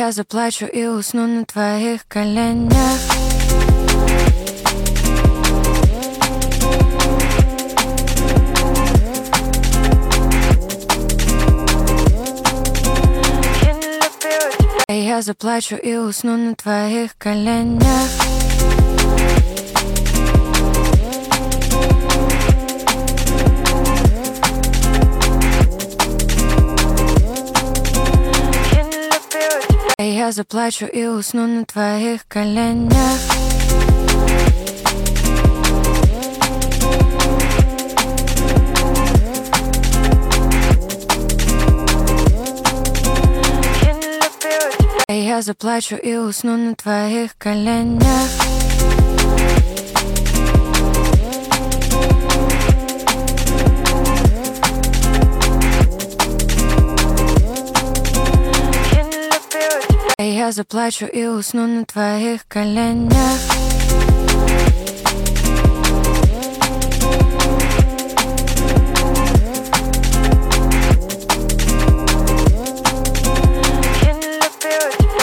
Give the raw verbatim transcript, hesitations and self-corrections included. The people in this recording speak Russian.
Я заплачу и усну на твоих коленях. Я заплачу и усну на твоих коленях. Я заплачу и усну на твоих коленях. Я заплачу и усну на твоих коленях. Я заплачу и усну на твоих коленях.